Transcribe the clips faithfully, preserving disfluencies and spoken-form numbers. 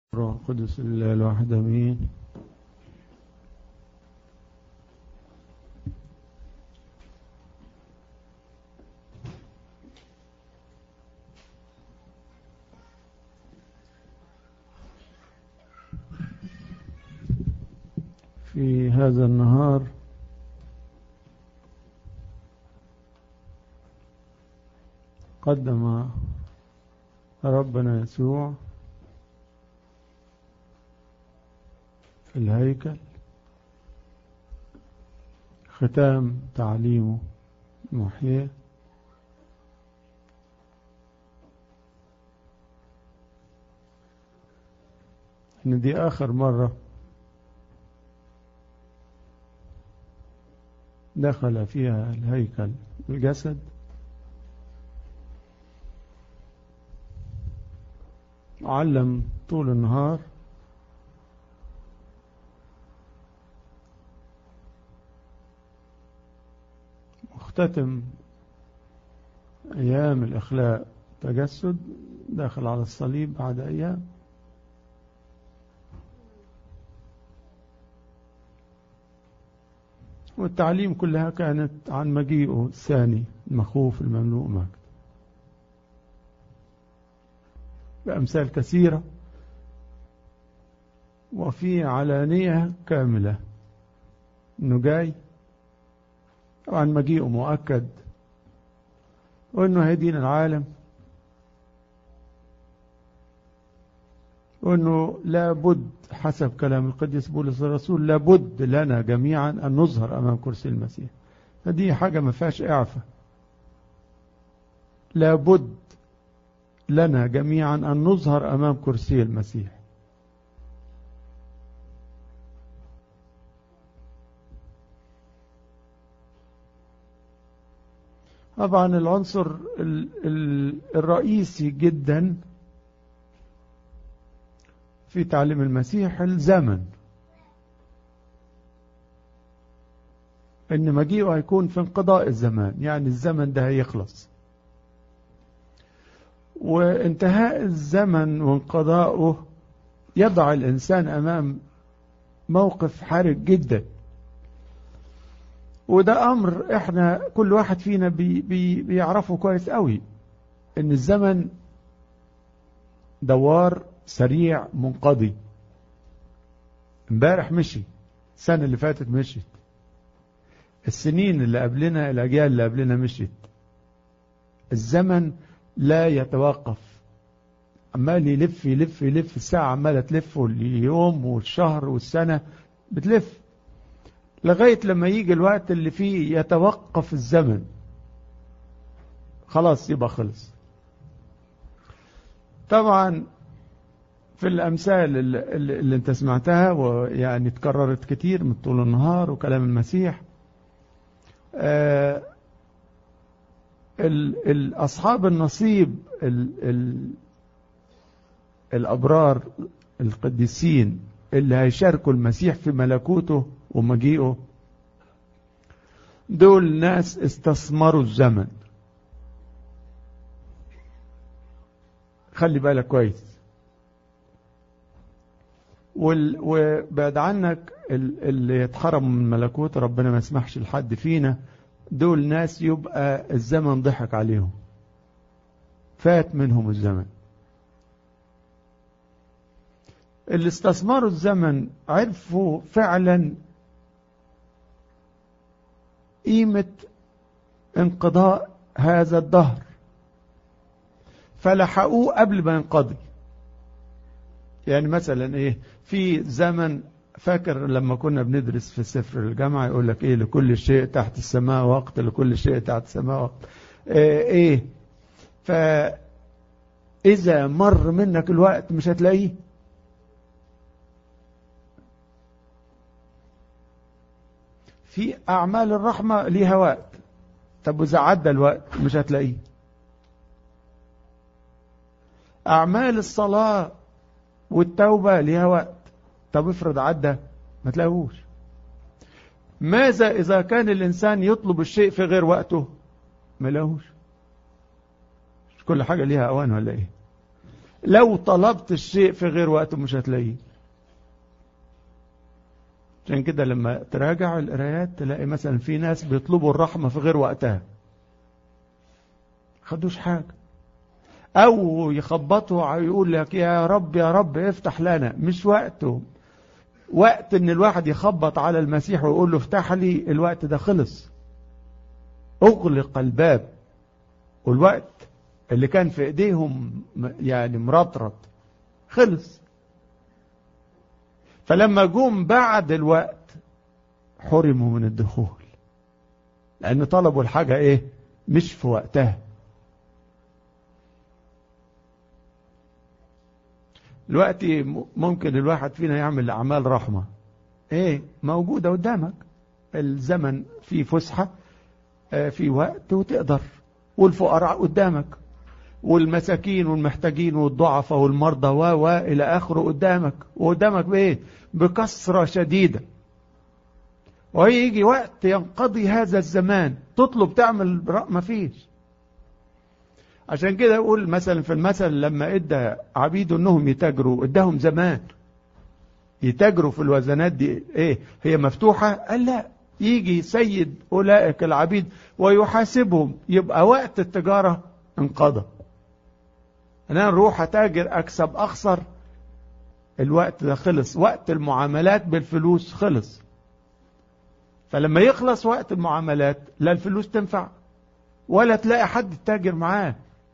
روح القدس الله الواحد امين. في هذا النهار قدم ربنا يسوع في الهيكل ختام تعليمه المحيي، إن دي آخر مرة دخل فيها الهيكل الجسد، علم طول النهار، مختتم أيام الإخلاء تجسد، داخل على الصليب بعد أيام. والتعليم كلها كانت عن مجيئه الثاني المخوف المملوء مجد، بأمثال كثيرة وفي علانية كاملة، إنه جاي عن مجيئه مؤكد، وإنه هيدين العالم، وإنه لابد حسب كلام القديس بولس الرسول لابد لنا جميعا أن نظهر أمام كرسي المسيح. فدي حاجة ما فيهاش إعفاء، لابد لنا جميعا أن نظهر أمام كرسي المسيح. طبعا العنصر الرئيسي جدا في تعليم المسيح الزمن، ان مجيئه هيكون في انقضاء الزمان، يعني الزمن ده هيخلص، وانتهاء الزمن وانقضاؤه يضع الإنسان أمام موقف حرج جدا. وده أمر احنا كل واحد فينا بي بي بيعرفه كويس قوي، ان الزمن دوار سريع منقضي. امبارح مشي، السنة اللي فاتت مشيت، السنين اللي قبلنا الأجيال اللي قبلنا مشيت. الزمن لا يتوقف، عمال يلف يلف يلف، الساعة عمالة تلف، واليوم والشهر والسنة بتلف، لغاية لما يجي الوقت اللي فيه يتوقف الزمن، خلاص يبقى خلص. طبعا في الأمثال اللي, اللي انت سمعتها ويعني تكررت كتير من طول النهار وكلام المسيح، آه أصحاب النصيب ال ال الأبرار القديسين اللي هيشاركوا المسيح في ملكوته ومجيئه، دول ناس استثمروا الزمن. خلي بالك كويس. وبعد عنك اللي يتحرموا من ملكوت ربنا ما يسمحش لحد فينا، دول ناس يبقى الزمن ضحك عليهم، فات منهم الزمن. اللي استثمروا الزمن عرفوا فعلا قيمة انقضاء هذا الدهر، فلحقوه قبل ما ينقضي. يعني مثلا ايه، في زمن، فاكر لما كنا بندرس في سفر الجامعة يقول لك ايه، لكل شيء تحت السماء وقت، لكل شيء تحت السماء وقت. ايه, إيه فاذا مر منك الوقت مش هتلاقيه. في اعمال الرحمة ليها وقت، طب واذا عدى الوقت مش هتلاقيه. اعمال الصلاة والتوبة ليها وقت، طب افرض عدى ما تلاقوش. ماذا إذا كان الإنسان يطلب الشيء في غير وقته؟ ما لاقوش. كل حاجة ليها أوان ولا إيه؟ لو طلبت الشيء في غير وقته مش هتلاقيه. عشان كده لما تراجع القرايات تلاقي مثلا في ناس بيطلبوا الرحمة في غير وقتها، خدوش حاجة، او يخبطوا يقول لك يا رب يا رب افتح لنا، مش وقته. وقت ان الواحد يخبط على المسيح ويقول له افتح لي، الوقت ده خلص، اغلق الباب. والوقت اللي كان في ايديهم يعني مرطرط خلص. فلما جم بعد الوقت حرموا من الدخول، لان طلبوا الحاجة ايه مش في وقتها. دلوقتي ممكن الواحد فينا يعمل اعمال رحمة، ايه موجودة قدامك، الزمن فيه فسحة، في وقت وتقدر، والفقراء قدامك، والمساكين والمحتاجين والضعفاء والمرضى و و الى اخره قدامك، وقدامك بايه بكثرة شديدة. ويجي وقت ينقضي هذا الزمان تطلب تعمل ما فيش. عشان كده يقول مثلا في المثل لما ادى عبيده انهم يتاجروا، اداهم زمان يتاجروا في الوزنات دي، ايه هي مفتوحة؟ قال لا، يجي سيد اولئك العبيد ويحاسبهم، يبقى وقت التجارة انقضى. انا نروح اتاجر اكسب اخسر، الوقت ده خلص، وقت المعاملات بالفلوس خلص. فلما يخلص وقت المعاملات لا الفلوس تنفع ولا تلاقي حد تتاجر معاه.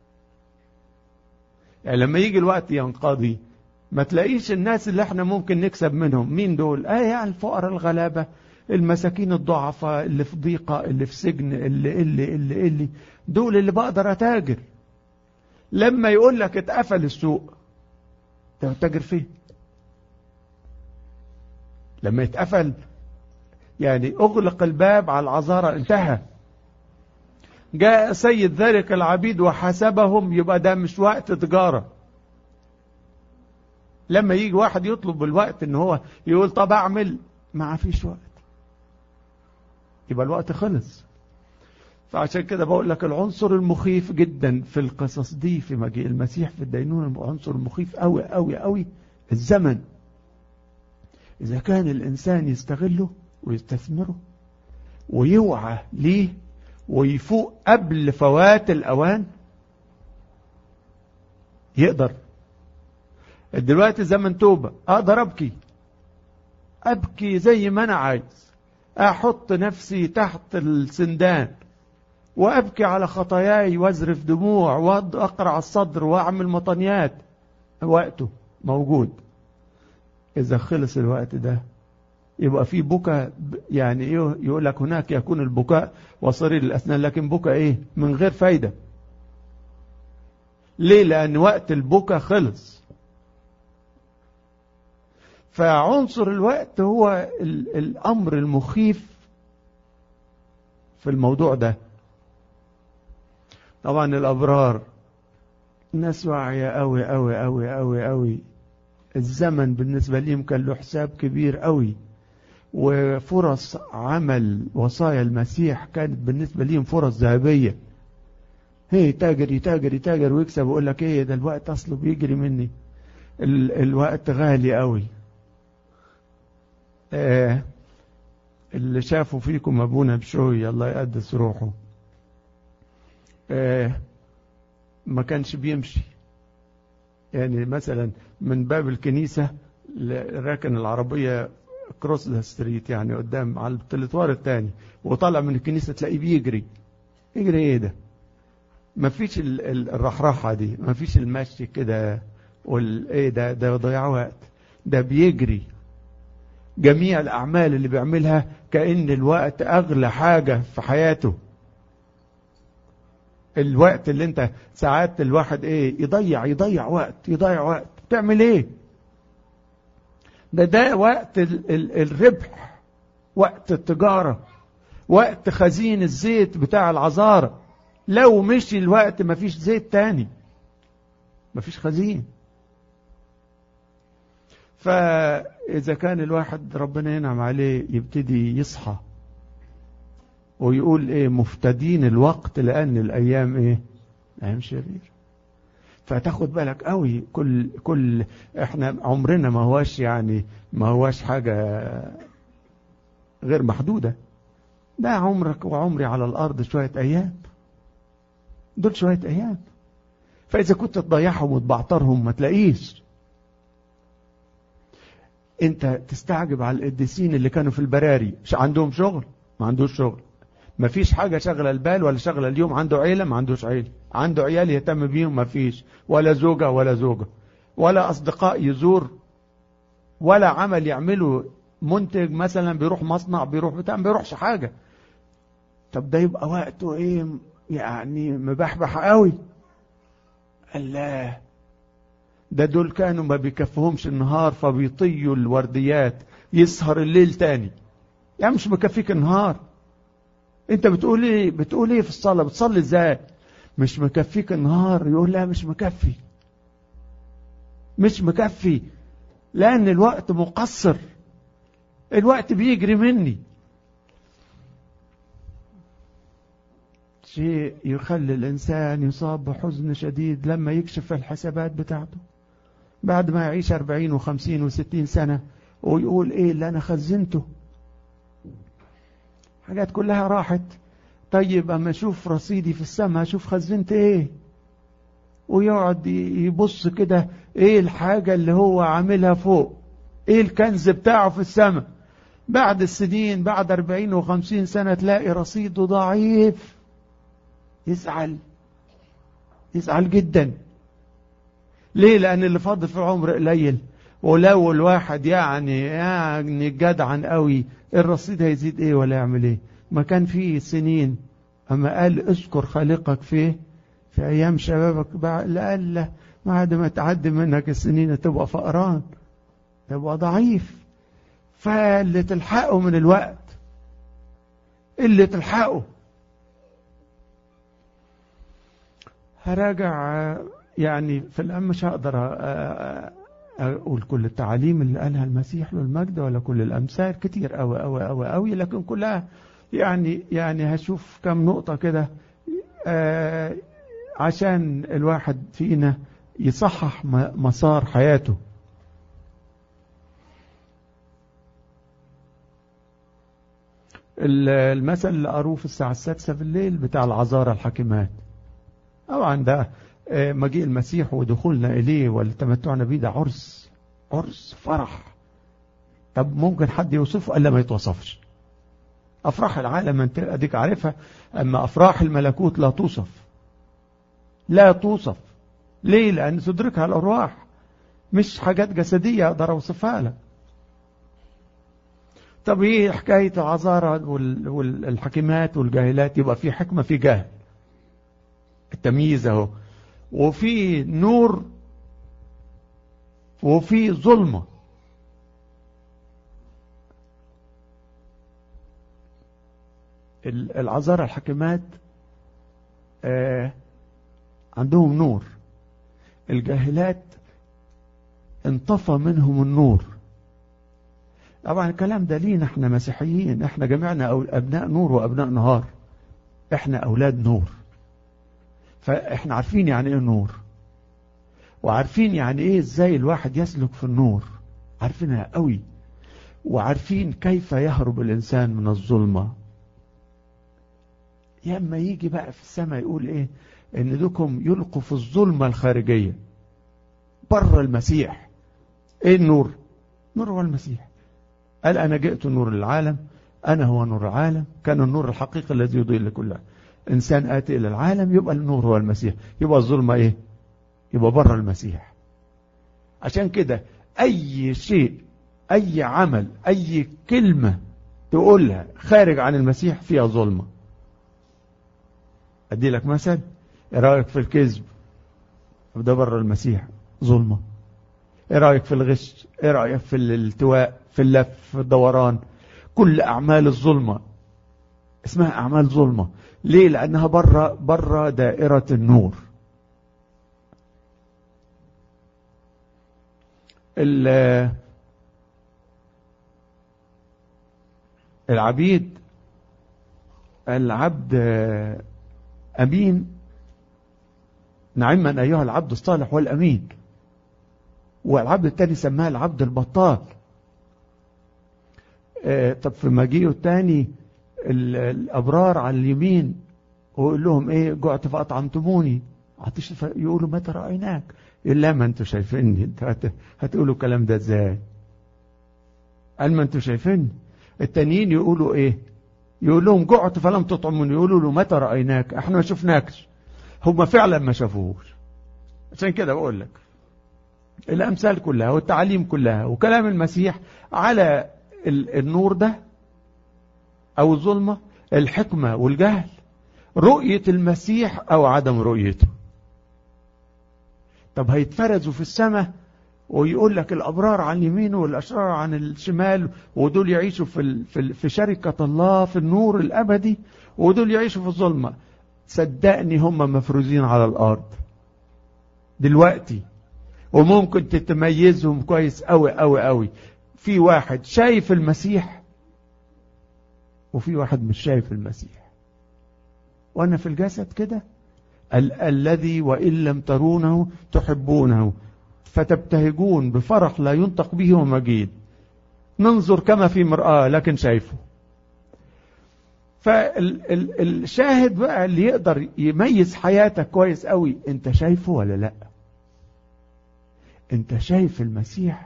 يعني لما يجي الوقت ينقضي ما تلاقيش الناس اللي احنا ممكن نكسب منهم. مين دول؟ اه يعني الفقراء الغلابة، المساكين الضعفاء اللي في ضيقة، اللي في سجن، اللي اللي اللي اللي دول اللي بقدر اتاجر. لما يقول لك اتقفل السوق تتاجر فيه؟ لما يتقفل يعني اغلق الباب على العذارى انتهى. جاء سيد ذلك العبيد وحسبهم، يبقى ده مش وقت تجارة. لما يجي واحد يطلب بالوقت ان هو يقول طب اعمل، ما فيش وقت، يبقى الوقت خلص. فعشان كده بقول لك العنصر المخيف جدا في القصص دي في مجيء المسيح في الدينونة، عنصر مخيف قوي قوي قوي، الزمن. اذا كان الانسان يستغله ويستثمره ويوعى ليه ويفوق قبل فوات الأوان يقدر. دلوقتي زمن توبة، أقدر أبكي أبكي زي ما أنا عايز، أحط نفسي تحت السندان وأبكي على خطاياي وأزرف دموع وأقرع الصدر وأعمل مطنيات، وقته موجود. إذا خلص الوقت ده يبقى في بكاء، يعني ايه يقول لك هناك يكون البكاء وصرير الأسنان، لكن بكاء ايه من غير فايدة. ليه؟ لأن وقت البكاء خلص. فعنصر الوقت هو الأمر المخيف في الموضوع ده. طبعا الأبرار ناس واعية قوي قوي قوي قوي قوي، الزمن بالنسبة لهم كان له حساب كبير قوي، وفرص عمل وصايا المسيح كانت بالنسبة لهم فرص ذهبية. هي تاجر يتاجر يتاجر ويكسب ويقول لك ايه ده الوقت اصله بيجري مني، ال الوقت غالي قوي. آه اللي شافوا فيكم ابونا بشوي الله يقدس روحه، آه ما كانش بيمشي، يعني مثلا من باب الكنيسة راكن العربية كروس ذا ستريت، يعني قدام على التلتوار الثاني، وطالع من الكنيسة تلاقيه بيجري. يجري ايه ده؟ ما فيش الرحرحة دي، ما فيش المشي كده والايه ده ده ضياع وقت، ده بيجري. جميع الأعمال اللي بيعملها كأن الوقت أغلى حاجة في حياته. الوقت اللي انت ساعات الواحد ايه يضيع يضيع وقت يضيع وقت تعمل ايه؟ ده ده وقت ال ال الربح، وقت التجارة، وقت خزين الزيت بتاع العذارى. لو مشي الوقت مفيش زيت تاني، مفيش خزين. فإذا كان الواحد ربنا ينعم عليه يبتدي يصحى ويقول ايه مفتدين الوقت لأن الأيام ايه أيام شرير. فتاخد بالك قوي. كل كل احنا عمرنا ما هواش يعني ما هواش حاجة غير محدودة. ده عمرك وعمري على الأرض شوية أيام، دول شوية أيام. فإذا كنت تضيعهم وتبعترهم ما تلاقيش. انت تستعجب على القديسين اللي كانوا في البراري، مش عندهم شغل؟ ما عندوش شغل، ما فيش حاجة شغلة البال ولا شغلة اليوم. عنده عيلة؟ ما عندوش عيلة. عنده عيال يهتم بيهم؟ ما فيش. ولا زوجة ولا زوجة ولا أصدقاء يزور ولا عمل يعمله. منتج مثلا بيروح مصنع بيروح بتاع، ما بيروحش حاجة. طب ده يبقى وقته ايه يعني؟ مبحبح قوي. الله، ده دول كانوا ما بيكفهمش النهار فبيطيوا الورديات، يسهر الليل تاني. يعني مش مكفيك النهار. انت بتقول ايه بتقول ايه في الصلاة؟ بتصلي ازاي؟ مش مكفيك النهار. يقول لا مش مكفي، مش مكفي، لان الوقت مقصر، الوقت بيجري مني. شيء يخلي الانسان يصاب بحزن شديد لما يكشف الحسابات بتاعته بعد ما يعيش أربعين وخمسين وستين سنة، ويقول ايه اللي انا خزنته؟ حاجات كلها راحت. طيب اما اشوف رصيدي في السماء اشوف خزنت ايه، ويقعد يبص كده ايه الحاجة اللي هو عاملها فوق، ايه الكنز بتاعه في السماء. بعد السنين، بعد أربعين وخمسين سنة، تلاقي رصيده ضعيف، يزعل، يزعل جدا. ليه؟ لأن اللي فاضل في العمر قليل. ولو الواحد يعني يعني جدعا قوي، الرصيد هيزيد ايه ولا يعمل ايه؟ ما كان فيه سنين. اما قال اذكر خالقك فيه في ايام شبابك، لألا بعد ما تعدي منك السنين تبقى فقران، تبقى ضعيف. فاللي تلحقه من الوقت، اللي تلحقه. هراجع يعني في الأم، مش هقدر أقول كل التعاليم اللي قالها المسيح له المجد ولا كل الأمثال، كتير أوي أوي أوي أوي، لكن كلها يعني يعني هشوف كم نقطة كده عشان الواحد فينا يصحح مسار حياته. المثل اللي قروه في الساعة السادسة بالليل بتاع العذارى الحكيمات، طبعا ده مجيء المسيح ودخولنا إليه والتمتعنا بيه، ده عرس، عرس فرح. طب ممكن حد يوصفه؟ ألا ما يتوصفش. أفراح العالم أنت أديك عارفها، أما أفراح الملكوت لا توصف، لا توصف. ليه؟ لأن تدركها الأرواح، مش حاجات جسدية أقدر أوصفها لك. طب إيه حكاية العذارى والحكيمات والجاهلات؟ يبقى في حكمة في جهل، التمييز اهو. وفي نور وفي ظلمة. العذارى الحكيمات آه عندهم نور، الجاهلات انطفى منهم النور. طبعا الكلام ده لينا احنا مسيحيين، احنا جميعنا ابناء نور وابناء نهار، احنا اولاد نور. فاحنا عارفين يعني ايه نور، وعارفين يعني ايه ازاي الواحد يسلك في النور، عارفينها قوي. وعارفين كيف يهرب الانسان من الظلمة. ياما يجي بقى في السماء يقول ايه؟ ان دوكم يلقوا في الظلمة الخارجية بره المسيح. ايه النور؟ نور هو المسيح. قال انا جئت نور العالم، انا هو نور العالم. كان النور الحقيقي الذي يضيء لكل انسان اتي الى العالم. يبقى النور هو المسيح، يبقى الظلمة ايه؟ يبقى بره المسيح. عشان كده اي شيء، اي عمل، اي كلمة تقولها خارج عن المسيح فيها ظلمة. ادي لك مثل، ايه رأيك في الكذب؟ ده بره المسيح، ظلمة. ايه رأيك في الغش؟ ايه رأيك في الالتواء، في اللف، في الدوران؟ كل اعمال الظلمة اسمها اعمال ظلمة. ليه؟ لانها بره بره دائرة النور. العبيد، العبد امين نعما أيها العبد الصالح والأمين. والعبد الثاني سماه العبد البطال. آه طب في مجيئه الثاني الأبرار على اليمين ويقول لهم ايه؟ جعت فأطعمتموني، عطش يقولوا متى رأيناك؟ يقول لا ما انتوا شايفيني. هتقولوا الكلام ده ازاي؟ قال ما انتوا شايفيني. التانيين يقولوا ايه؟ يقول لهم جعت فلم تطعموني، يقولوا له متى رأيناك؟ احنا ما شفناكش. هم فعلا ما شافوهوش. عشان كده بقول لك الأمثال كلها والتعاليم كلها وكلام المسيح على النور ده أو الظلمة، الحكمة والجهل، رؤية المسيح أو عدم رؤيته. طب هيتفرزوا في السماء ويقول لك الأبرار عن اليمين والأشرار عن الشمال، ودول يعيشوا في في في شركة الله في النور الأبدي، ودول يعيشوا في الظلمة. صدقني هم مفروزين على الأرض دلوقتي، وممكن تتميزهم كويس قوي قوي قوي. في واحد شايف المسيح وفي واحد مش شايف المسيح. وأنا في الجسد كده ال الذي وإن لم ترونه تحبونه فتبتهجون بفرح لا ينطق به ومجيد، ننظر كما في مرآة لكن شايفه. فالشاهد بقى اللي يقدر يميز حياتك كويس قوي، انت شايفه ولا لا؟ انت شايف المسيح؟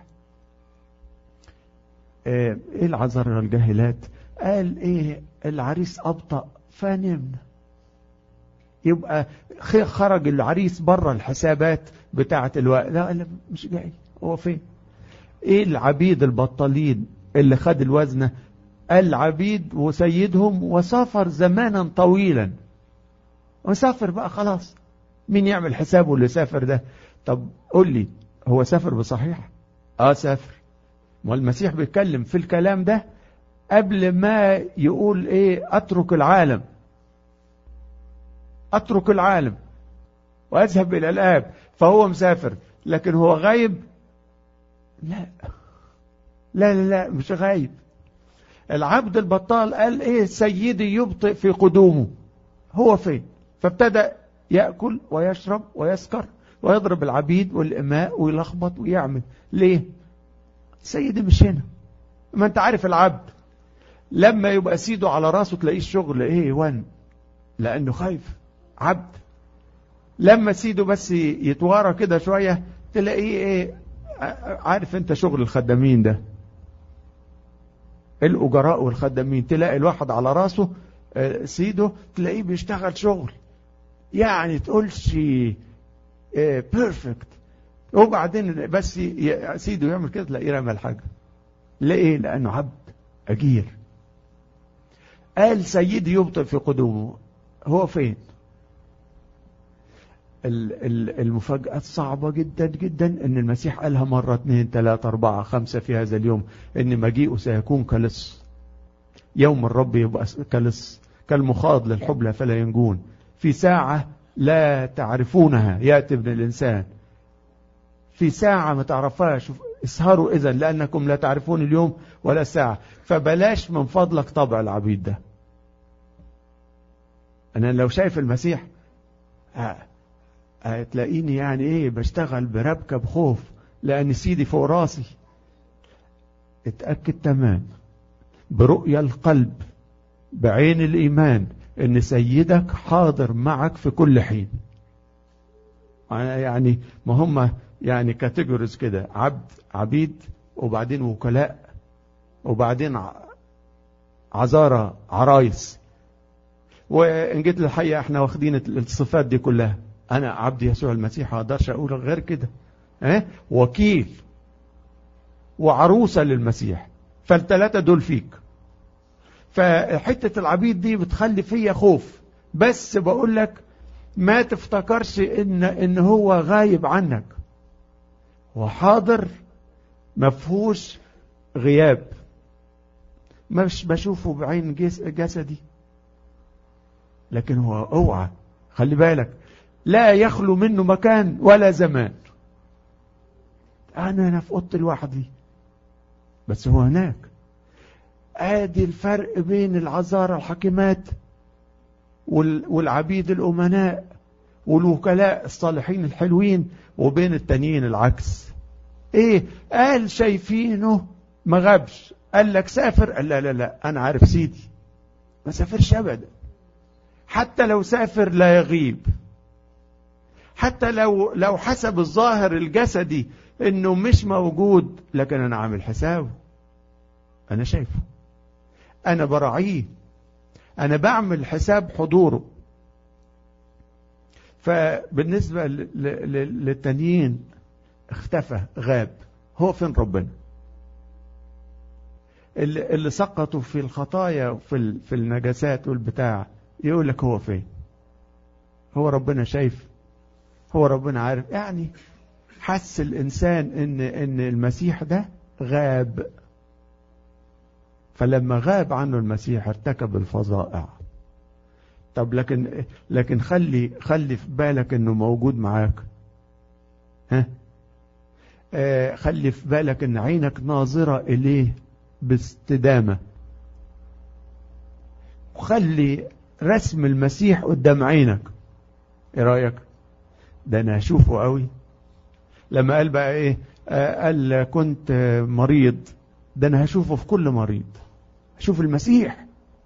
ايه العذراء الجاهلات قال ايه؟ العريس أبطأ فنمنا. يبقى خرج العريس بره الحسابات بتاعة الوقت. لا لا مش جاي، هو فين؟ ايه العبيد البطالين اللي خد الوزنة؟ العبيد وسيدهم وسافر زمانا طويلا، وسافر بقى خلاص. مين يعمل حسابه اللي سافر ده؟ طب قول لي، هو سافر بصحيح؟ اه سافر. والمسيح بيتكلم في الكلام ده قبل ما يقول ايه؟ اترك العالم، اترك العالم واذهب الى الاب. فهو مسافر لكن هو غايب؟ لا لا لا, لا مش غايب. العبد البطال قال ايه؟ سيدي يبطئ في قدومه. هو فين؟ فابتدأ يأكل ويشرب ويسكر ويضرب العبيد والإماء ويلخبط ويعمل. ليه؟ سيدي مش هنا. ما انت عارف العبد لما يبقى سيده على راسه تلاقيه الشغل ايه؟ وان، لانه خايف. عبد لما سيده بس يتوارى كده شوية تلاقيه ايه؟ عارف انت شغل الخدامين ده، الأجراء والخدامين، تلاقي الواحد على راسه سيده تلاقيه بيشتغل شغل يعني تقولش بيرفكت، وبعدين بس سيده يعمل كده تلاقيه رمى الحاجة. ليه؟ لأنه عبد أجير. قال سيدي يبطئ في قدومه. هو فين؟ المفاجأة صعبة جدا جدا ان المسيح قالها مرة اثنين ثلاثة اربعة خمسة في هذا اليوم، ان مجيئه سيكون كلص. يوم الرب يبقى كلص كالمخاض للحبلى فلا ينجون. في ساعة لا تعرفونها يأتي ابن الإنسان. في ساعة ما تعرفهاش. اسهروا إذن لأنكم لا تعرفون اليوم ولا الساعة. فبلاش من فضلك طبع العبيد ده. أنا لو شايف المسيح هتلاقيني يعني ايه؟ بشتغل بربكة بخوف لأن سيدي فوق راسي. اتأكد تمام برؤية القلب بعين الإيمان ان سيدك حاضر معك في كل حين. يعني ما هم يعني كاتيجوريز كده، عبد، عبيد، وبعدين وكلاء، وبعدين عذارى، عرايس. وإن جيت للحقيقة احنا واخدين الصفات دي كلها. أنا عبد يسوع المسيح ما أقدرش أقول غير كده. اه؟ وكيل وعروسة للمسيح. فالثلاثة دول فيك. فحتة العبيد دي بتخلي فيا خوف. بس بقول لك ما تفتكرش إن, إن هو غايب عنك. هو حاضر، مفهوش غياب. مش بشوفه بعين جسدي، لكن هو اوعى خلي بالك لا يخلو منه مكان ولا زمان. انا انا في اوضتي لوحدي بس هو هناك. ادي الفرق بين العذارى الحكيمات والعبيد الامناء والوكلاء الصالحين الحلوين، وبين التانيين العكس. ايه قال شايفينه ما غابش، قال لك سافر، قال لا لا لا انا عارف سيدي ما سافرش ابدا، حتى لو سافر لا يغيب، حتى لو لو حسب الظاهر الجسدي انه مش موجود، لكن انا عامل حسابه، انا شايفه، انا براعيه، انا بعمل حساب حضوره. فبالنسبة للتانيين اختفى غاب، هو فين ربنا؟ اللي سقطوا في الخطايا وفي في النجاسات والبتاع، يقول لك هو فين؟ هو ربنا شايف؟ هو ربنا عارف؟ يعني حس الإنسان إن إن المسيح ده غاب، فلما غاب عنه المسيح ارتكب الفظائع. طب لكن لكن خلي خلي في بالك إنه موجود معاك، ها؟ آه خلي في بالك إن عينك ناظرة إليه باستدامة، وخلي رسم المسيح قدام عينك. ايه رأيك؟ ده انا هشوفه قوي. لما قال بقى ايه، آه قال كنت مريض، ده انا هشوفه في كل مريض، هشوف المسيح.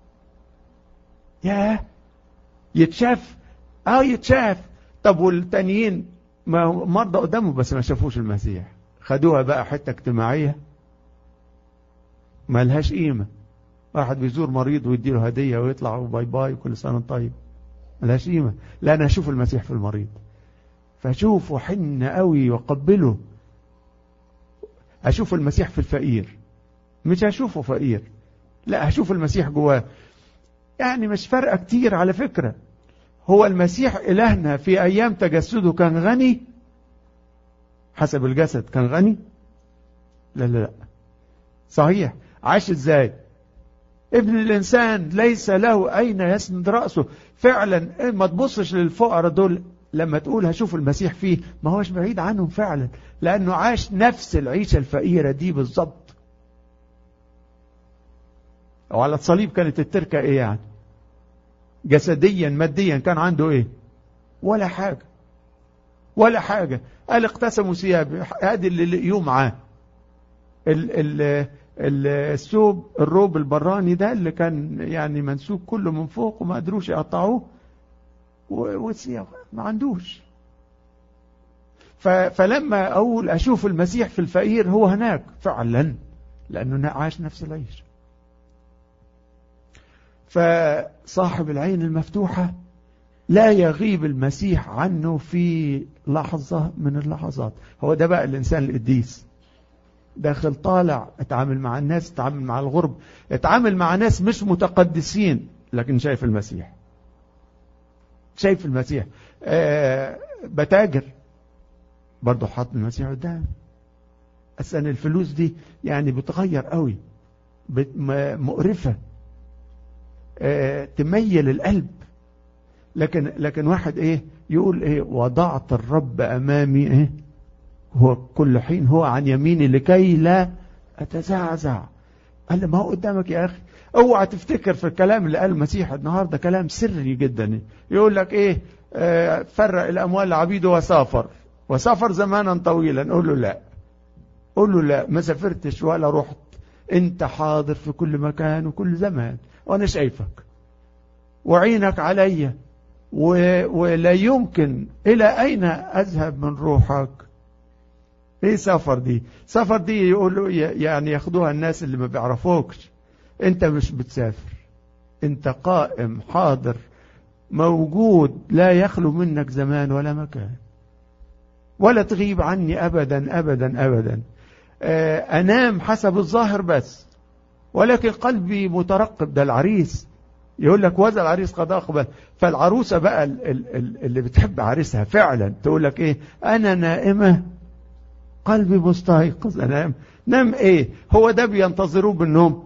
ياه، يتشاف، اه يتشاف. طب والتانيين ما مرضى قدامه بس ما شافوش المسيح، خدوها بقى حتة اجتماعية ما لهاش قيمة. واحد بيزور مريض ويديله هدية ويطلع باي باي كل سنة طيب، ما لهاش قيمة. لا انا هشوف المسيح في المريض، فاشوفه حن قوي وقبله. هشوف المسيح في الفقير، مش هشوفه فقير، لا هشوف المسيح جواه. يعني مش فرقة كتير على فكرة. هو المسيح إلهنا في أيام تجسده كان غني حسب الجسد، كان غني؟ لا لا لا، صحيح. عاش ازاي؟ ابن الإنسان ليس له أين يسند رأسه. فعلا ما تبصش للفقراء دول لما تقول هشوف المسيح فيه، ما هوش بعيد عنهم فعلا، لأنه عاش نفس العيشة الفقيرة دي بالضبط. وعلى الصليب كانت التركة ايه يعني؟ جسديا ماديا كان عنده ايه؟ ولا حاجة، ولا حاجة. قال اقتسموا ثيابه، هذه اللي لقيوه معاه، الثوب الروب البراني ده اللي كان يعني منسوب كله من فوق وما قدروش يقطعوه، والثياب ما عندوش. فلما اقول اشوف المسيح في الفقير، هو هناك فعلا، لانه عاش نفس العيش. فصاحب العين المفتوحة لا يغيب المسيح عنه في لحظة من اللحظات. هو ده بقى الإنسان القديس، داخل طالع، اتعامل مع الناس، اتعامل مع الغرب، اتعامل مع ناس مش متقدسين، لكن شايف المسيح، شايف المسيح. أه بتاجر برضو حاط المسيح قدام. أصلا الفلوس دي يعني بتغير قوي، مقرفة، أه تميل القلب. لكن لكن واحد ايه يقول ايه، وضعت الرب امامي ايه هو كل حين، هو عن يميني لكي لا اتزعزع. قال ما هو قدامك يا اخي. اوعى تفتكر في الكلام اللي قال المسيح النهارده كلام سري جدا. يقول لك ايه، آه فرق الاموال لعبيده وسافر، وسافر زمانا طويلا. نقول له لا، قول له لا، ما سافرتش ولا رحت، انت حاضر في كل مكان وكل زمان، وانا شايفك وعينك عليا، ولا يمكن الى اين اذهب من روحك. ايه سفر دي؟ سفر دي يقولوا يعني ياخدوها الناس اللي ما بيعرفوكش. انت مش بتسافر، انت قائم حاضر موجود، لا يخلو منك زمان ولا مكان، ولا تغيب عني ابدا ابدا ابدا. آه انام حسب الظاهر بس، ولكن قلبي مترقب. ده العريس يقول لك وذا العريس قد أقبل. فالعروسة بقى اللي بتحب عريسها فعلا تقول لك ايه، انا نائمة قلبي مستيقظ. انام نام ايه؟ هو ده بينتظروه بالنوم؟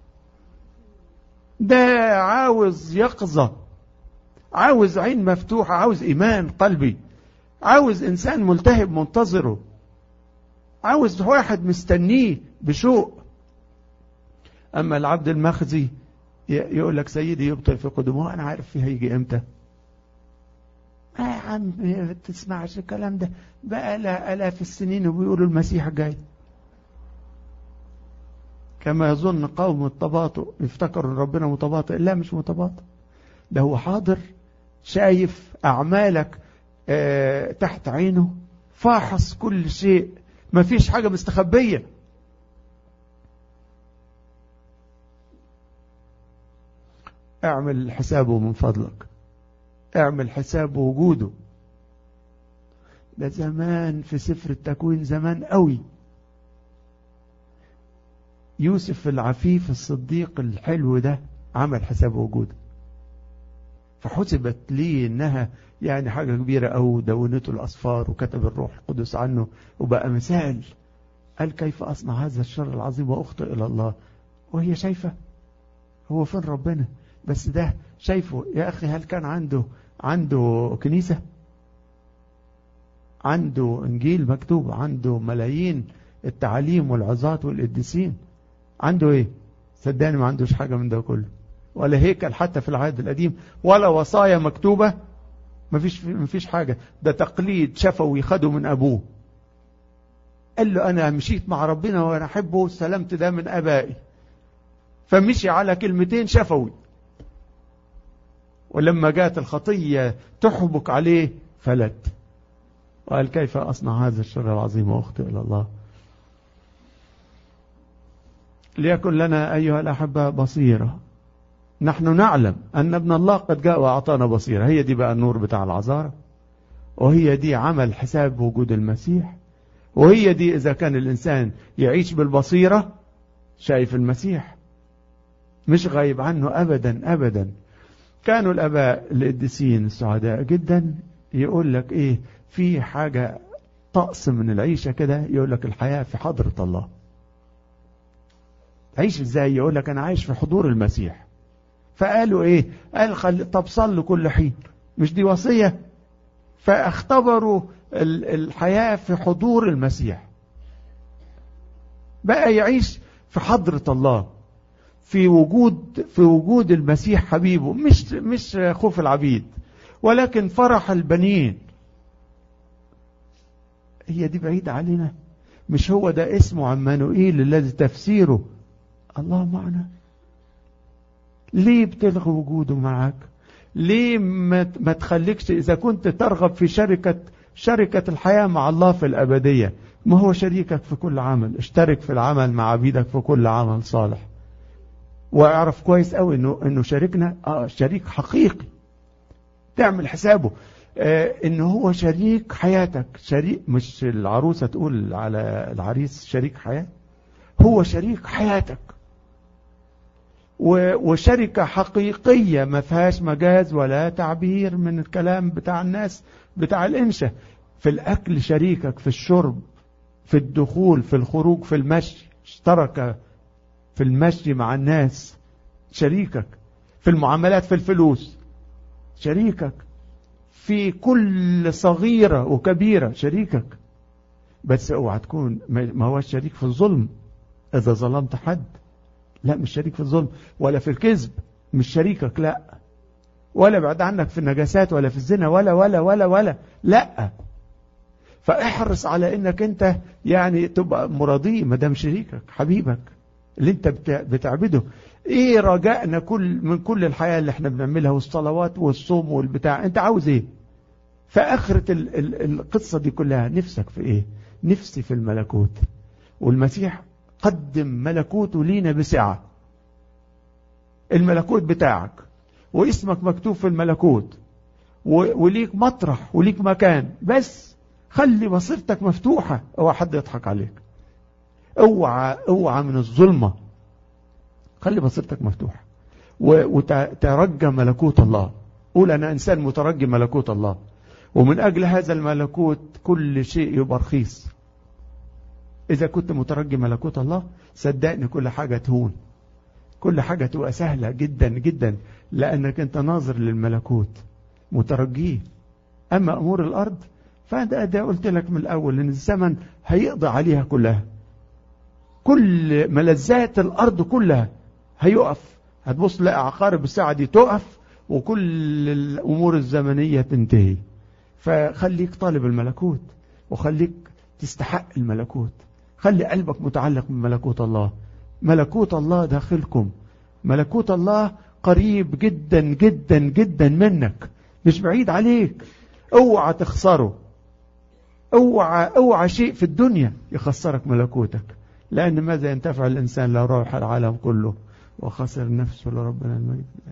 ده عاوز يقظة، عاوز عين مفتوحة، عاوز ايمان قلبي، عاوز انسان ملتهب منتظره، عاوز واحد مستنيه بشوق. اما العبد المخزي يقول لك سيدي يبطئ في قدمه، انا عارف فيه هيجي امتى، آه يا عم ما تسمعش الكلام ده، بقى آلاف السنين وبيقولوا المسيح جاي. كما يظن قوم التباطؤ يفتكروا ان ربنا متباطئ. لا، مش متباطئ، ده هو حاضر، شايف أعمالك آه تحت عينه، فاحص كل شيء، ما فيش حاجة مستخبية. اعمل حسابه من فضلك، اعمل حساب وجوده. ده زمان في سفر التكوين، زمان قوي، يوسف العفيف الصديق الحلو ده عمل حساب وجوده، فحسبت لي انها يعني حاجة كبيرة أو دونته الأصفار وكتب الروح القدس عنه وبقى مثال. قال كيف أصنع هذا الشر العظيم وأخطئ إلى الله؟ وهي شايفة هو فين ربنا، بس ده شايفه. يا أخي هل كان عنده عنده كنيسة، عنده إنجيل مكتوب، عنده ملايين التعاليم والعظات والقديسين، عنده إيه؟ صدقني ما عندوش حاجة من ده كله، ولا هيكل حتى في العهد القديم، ولا وصايا مكتوبة، مفيش مفيش حاجة. ده تقليد شفوي خده من أبوه، قال له أنا مشيت مع ربنا وأنا أحبه واستلمت ده من أبائي، فمشي على كلمتين شفوي، ولما جاءت الخطية تحبك عليه فلت، وقال كيف أصنع هذا الشر العظيم وأخطئ إلى الله. ليكن لنا أيها الأحبة بصيرة. نحن نعلم أن ابن الله قد جاء وأعطانا بصيرة. هي دي بقى النور بتاع العذارى، وهي دي عمل حساب وجود المسيح، وهي دي إذا كان الإنسان يعيش بالبصيرة شايف المسيح مش غايب عنه أبدا أبدا. كانوا الآباء القديسين السعداء جدا يقول لك إيه، في حاجة طقس من العيشة كده، يقول لك الحياة في حضرة الله. عيش إزاي؟ يقول لك أنا عايش في حضور المسيح. فقالوا إيه؟ قال خل... طب صلوا كل حين، مش دي وصية؟ فاختبروا الحياة في حضور المسيح، بقى يعيش في حضرة الله، في وجود في وجود المسيح حبيبه، مش مش خوف العبيد ولكن فرح البنين. هي دي بعيدة علينا؟ مش هو ده اسمه عمانوئيل الذي تفسيره الله معنا؟ ليه بتلغي وجوده معك؟ ليه ما تخليكش إذا كنت ترغب في شركة شركة الحياة مع الله في الأبدية؟ ما هو شريكك في كل عمل، اشترك في العمل مع عبيدك في كل عمل صالح، واعرف كويس قوي انه انه شريكنا اه شريك حقيقي، تعمل حسابه آه انه هو شريك حياتك، شريك، مش العروسة تقول على العريس شريك حياة، هو شريك حياتك، وشركة حقيقية ما فيهاش مجاز ولا تعبير من الكلام بتاع الناس بتاع الإنشاء. في الأكل شريكك، في الشرب، في الدخول، في الخروج، في المشي، اشترك في المشي مع الناس شريكك، في المعاملات، في الفلوس شريكك، في كل صغيرة وكبيرة شريكك. بس اوعى تكون ما هو شريك في الظلم، إذا ظلمت حد لا مش شريك في الظلم، ولا في الكذب مش شريكك، لا، ولا بعد عنك في النجاسات ولا في الزنا ولا ولا ولا ولا لا. فاحرص على انك انت يعني تبقى مرضي ما دام شريكك حبيبك اللي انت بتعبده. ايه رجائنا كل من كل الحياة اللي احنا بنعملها والصلوات والصوم والبتاع؟ انت عاوز ايه فاخرة ال ال القصة دي كلها؟ نفسك في ايه؟ نفسي في الملكوت، والمسيح قدم ملكوته لينا بسعة. الملكوت بتاعك واسمك مكتوب في الملكوت، وليك مطرح وليك مكان، بس خلي بصيرتك مفتوحة، اوعى حد يضحك عليك، اوعى اوعى من الظلمة، خلي بصيرتك مفتوحة وترجى ملكوت الله. قول انا انسان مترجي ملكوت الله، ومن اجل هذا الملكوت كل شيء يبقى رخيص. إذا كنت مترجي ملكوت الله صدقني كل حاجة تهون، كل حاجة تبقى سهلة جدا جدا، لأنك أنت ناظر للملكوت مترجيه. أما أمور الأرض فده ده قلت لك من الأول إن الزمن هيقضي عليها كلها، كل ملذات الأرض كلها هيقف، هتبص لقى عقارب الساعة دي تقف، وكل الأمور الزمنية تنتهي. فخليك طالب الملكوت، وخليك تستحق الملكوت. خلي قلبك متعلق بملكوت الله. ملكوت الله داخلكم، ملكوت الله قريب جدا جدا جدا منك، مش بعيد عليك. اوعى تخسره، اوعى اوعى شيء في الدنيا يخسرك ملكوتك. لأن ماذا ينتفع الإنسان لو روح العالم كله وخسر نفسه؟ لربنا المجد.